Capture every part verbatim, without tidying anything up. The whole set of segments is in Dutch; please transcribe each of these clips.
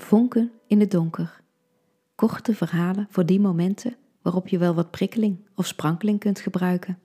Vonken in het donker. Korte verhalen voor die momenten waarop je wel wat prikkeling of sprankeling kunt gebruiken.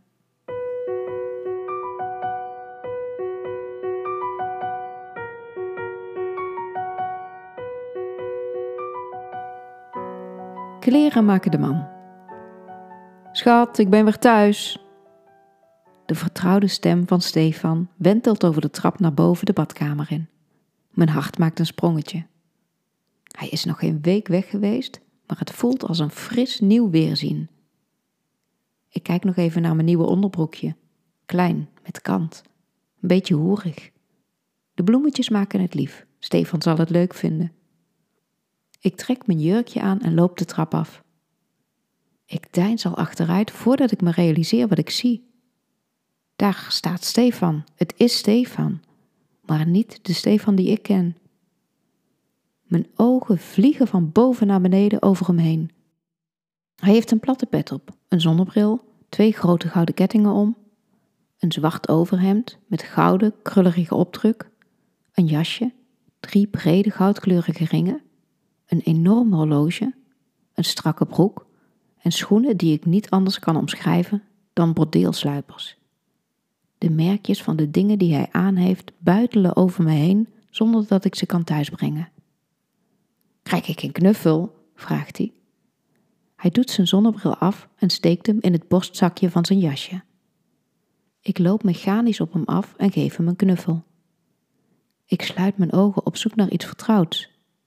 Kleren maken de man. Schat, ik ben weer thuis. De vertrouwde stem van Stefan wentelt over de trap naar boven de badkamer in. Mijn hart maakt een sprongetje. Hij is nog geen week weg geweest, maar het voelt als een fris nieuw weerzien. Ik kijk nog even naar mijn nieuwe onderbroekje. Klein, met kant. Een beetje hoerig. De bloemetjes maken het lief. Stefan zal het leuk vinden. Ik trek mijn jurkje aan en loop de trap af. Ik deins al achteruit voordat ik me realiseer wat ik zie. Daar staat Stefan. Het is Stefan. Maar niet de Stefan die ik ken. Mijn ogen vliegen van boven naar beneden over hem heen. Hij heeft een platte pet op, een zonnebril, twee grote gouden kettingen om, een zwart overhemd met gouden, krullerige opdruk, een jasje, drie brede goudkleurige ringen, een enorm horloge, een strakke broek en schoenen die ik niet anders kan omschrijven dan bordeelsluipers. De merkjes van de dingen die hij aan heeft buitelen over me heen zonder dat ik ze kan thuisbrengen. Krijg ik een knuffel? Vraagt hij. Hij doet zijn zonnebril af en steekt hem in het borstzakje van zijn jasje. Ik loop mechanisch op hem af en geef hem een knuffel. Ik sluit mijn ogen op zoek naar iets vertrouwds.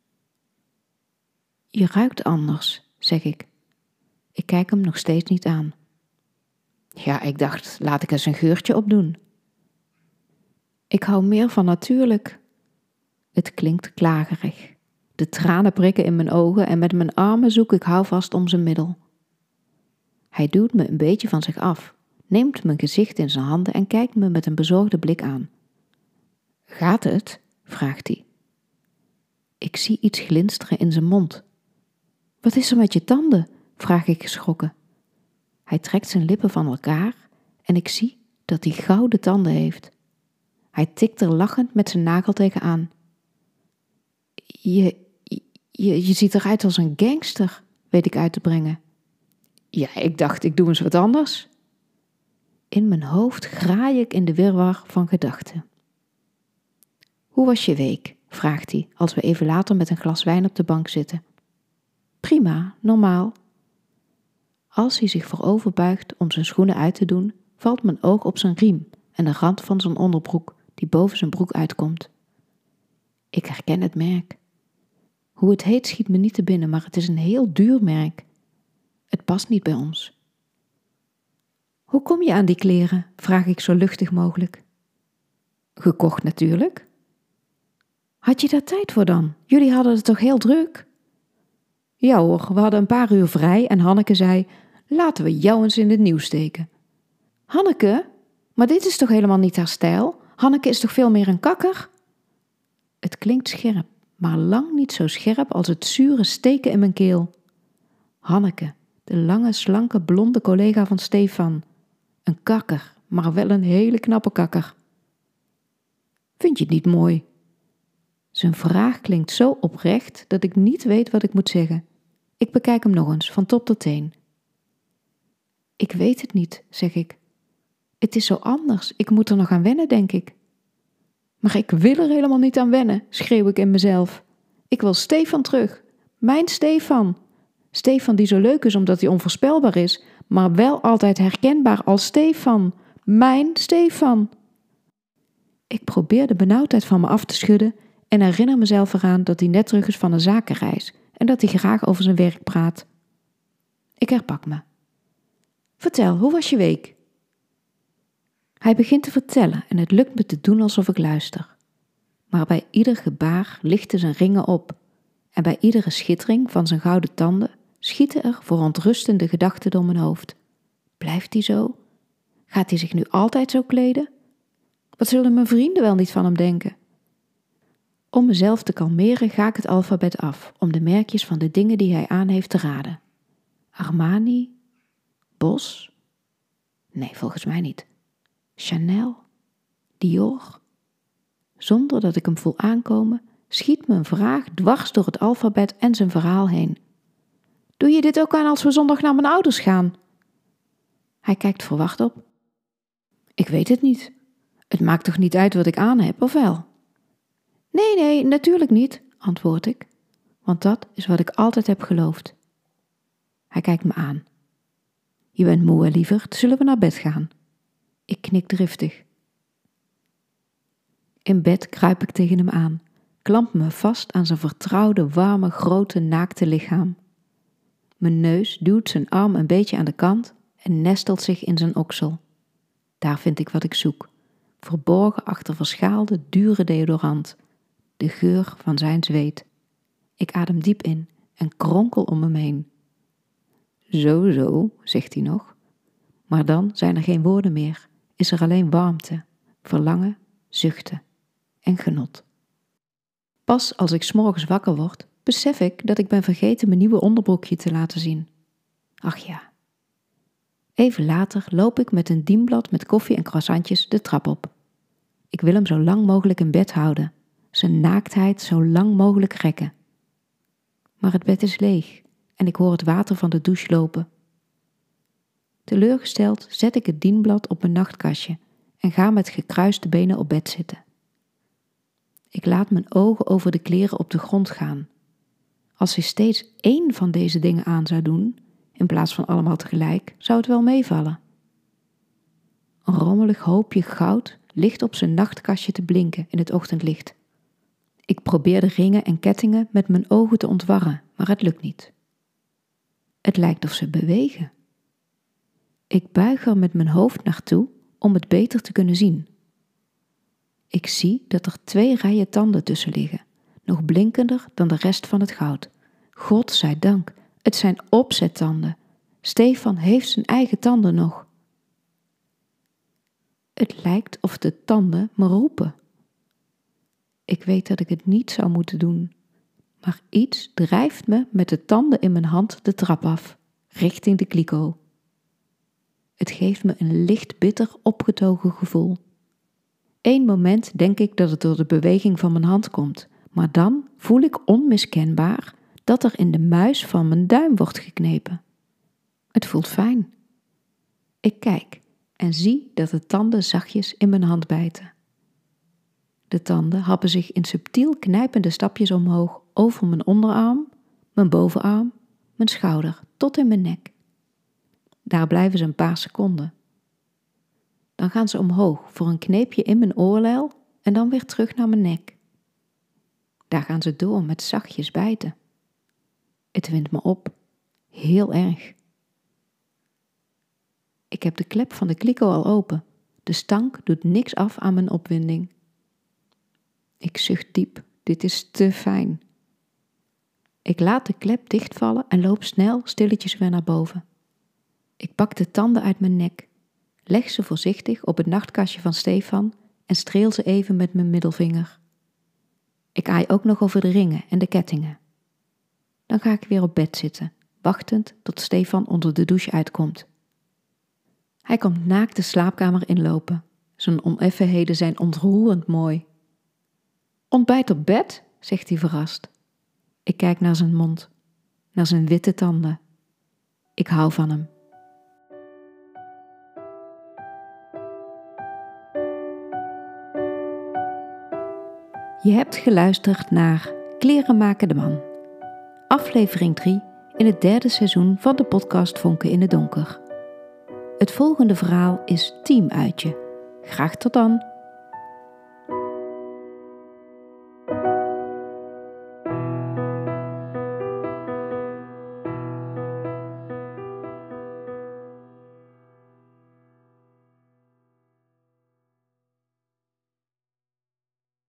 Je ruikt anders, zeg ik. Ik kijk hem nog steeds niet aan. Ja, ik dacht, laat ik eens een geurtje opdoen. Ik hou meer van natuurlijk. Het klinkt klagerig. De tranen prikken in mijn ogen en met mijn armen zoek ik houvast om zijn middel. Hij duwt me een beetje van zich af, neemt mijn gezicht in zijn handen en kijkt me met een bezorgde blik aan. Gaat het? Vraagt hij. Ik zie iets glinsteren in zijn mond. Wat is er met je tanden? Vraag ik geschrokken. Hij trekt zijn lippen van elkaar en ik zie dat hij gouden tanden heeft. Hij tikt er lachend met zijn nagel tegenaan. Je, je, je ziet eruit als een gangster, weet ik uit te brengen. Ja, ik dacht, ik doe eens wat anders. In mijn hoofd graai ik in de wirwar van gedachten. Hoe was je week? Vraagt hij, als we even later met een glas wijn op de bank zitten. Prima, normaal. Als hij zich voorover buigt om zijn schoenen uit te doen, valt mijn oog op zijn riem en de rand van zijn onderbroek die boven zijn broek uitkomt. Ik herken het merk. Hoe het heet schiet me niet te binnen, maar het is een heel duur merk. Het past niet bij ons. Hoe kom je aan die kleren? Vraag ik zo luchtig mogelijk. Gekocht natuurlijk. Had je daar tijd voor dan? Jullie hadden het toch heel druk? Ja hoor, we hadden een paar uur vrij en Hanneke zei, laten we jou eens in het nieuws steken. Hanneke? Maar dit is toch helemaal niet haar stijl? Hanneke is toch veel meer een kakker? Het klinkt scherp, maar lang niet zo scherp als het zure steken in mijn keel. Hanneke, de lange, slanke, blonde collega van Stefan. Een kakker, maar wel een hele knappe kakker. Vind je het niet mooi? Zijn vraag klinkt zo oprecht dat ik niet weet wat ik moet zeggen. Ik bekijk hem nog eens, van top tot teen. Ik weet het niet, zeg ik. Het is zo anders, ik moet er nog aan wennen, denk ik. Maar ik wil er helemaal niet aan wennen, schreeuw ik in mezelf. Ik wil Stefan terug. Mijn Stefan. Stefan die zo leuk is omdat hij onvoorspelbaar is, maar wel altijd herkenbaar als Stefan. Mijn Stefan. Ik probeer de benauwdheid van me af te schudden en herinner mezelf eraan dat hij net terug is van een zakenreis en dat hij graag over zijn werk praat. Ik herpak me. Vertel, hoe was je week? Hij begint te vertellen en het lukt me te doen alsof ik luister. Maar bij ieder gebaar lichten zijn ringen op en bij iedere schittering van zijn gouden tanden schieten er verontrustende gedachten door mijn hoofd. Blijft hij zo? Gaat hij zich nu altijd zo kleden? Wat zullen mijn vrienden wel niet van hem denken? Om mezelf te kalmeren ga ik het alfabet af om de merkjes van de dingen die hij aan heeft te raden. Armani? Bos? Nee, volgens mij niet. Chanel? Dior? Zonder dat ik hem voel aankomen, schiet mijn vraag dwars door het alfabet en zijn verhaal heen. Doe je dit ook aan als we zondag naar mijn ouders gaan? Hij kijkt verwacht op. Ik weet het niet. Het maakt toch niet uit wat ik aan heb, of wel? Nee, nee, natuurlijk niet, antwoord ik, want dat is wat ik altijd heb geloofd. Hij kijkt me aan. Je bent moe, lieverd, zullen we naar bed gaan? Ik knik driftig. In bed kruip ik tegen hem aan, klamp me vast aan zijn vertrouwde, warme, grote, naakte lichaam. Mijn neus duwt zijn arm een beetje aan de kant en nestelt zich in zijn oksel. Daar vind ik wat ik zoek, verborgen achter verschaalde, dure deodorant, de geur van zijn zweet. Ik adem diep in en kronkel om hem heen. Zo, zo, zegt hij nog. Maar dan zijn er geen woorden meer, is er alleen warmte, verlangen, zuchten en genot. Pas als ik 's morgens wakker word, besef ik dat ik ben vergeten mijn nieuwe onderbroekje te laten zien. Ach ja. Even later loop ik met een dienblad met koffie en croissantjes de trap op. Ik wil hem zo lang mogelijk in bed houden, zijn naaktheid zo lang mogelijk rekken. Maar het bed is leeg en ik hoor het water van de douche lopen. Teleurgesteld zet ik het dienblad op mijn nachtkastje en ga met gekruiste benen op bed zitten. Ik laat mijn ogen over de kleren op de grond gaan. Als hij steeds één van deze dingen aan zou doen, in plaats van allemaal tegelijk, zou het wel meevallen. Een rommelig hoopje goud ligt op zijn nachtkastje te blinken in het ochtendlicht. Ik probeer de ringen en kettingen met mijn ogen te ontwarren, maar het lukt niet. Het lijkt of ze bewegen. Ik buig er met mijn hoofd naartoe om het beter te kunnen zien. Ik zie dat er twee rijen tanden tussen liggen, nog blinkender dan de rest van het goud. God zij dank, het zijn opzettanden. Stefan heeft zijn eigen tanden nog. Het lijkt of de tanden me roepen. Ik weet dat ik het niet zou moeten doen, maar iets drijft me met de tanden in mijn hand de trap af, richting de kliko. Het geeft me een licht bitter opgetogen gevoel. Eén moment denk ik dat het door de beweging van mijn hand komt, maar dan voel ik onmiskenbaar dat er in de muis van mijn duim wordt geknepen. Het voelt fijn. Ik kijk en zie dat de tanden zachtjes in mijn hand bijten. De tanden happen zich in subtiel knijpende stapjes omhoog over mijn onderarm, mijn bovenarm, mijn schouder tot in mijn nek. Daar blijven ze een paar seconden. Dan gaan ze omhoog voor een kneepje in mijn oorlel en dan weer terug naar mijn nek. Daar gaan ze door met zachtjes bijten. Het windt me op, heel erg. Ik heb de klep van de kliko al open. De stank doet niks af aan mijn opwinding. Ik zucht diep, dit is te fijn. Ik laat de klep dichtvallen en loop snel stilletjes weer naar boven. Ik pak de tanden uit mijn nek, leg ze voorzichtig op het nachtkastje van Stefan en streel ze even met mijn middelvinger. Ik aai ook nog over de ringen en de kettingen. Dan ga ik weer op bed zitten, wachtend tot Stefan onder de douche uitkomt. Hij komt naakt de slaapkamer inlopen. Zijn oneffenheden zijn ontroerend mooi. Ontbijt op bed, zegt hij verrast. Ik kijk naar zijn mond, naar zijn witte tanden. Ik hou van hem. Je hebt geluisterd naar Kleren maken de man. Aflevering drie in het derde seizoen van de podcast Vonken in het Donker. Het volgende verhaal is Teamuitje. Graag tot dan!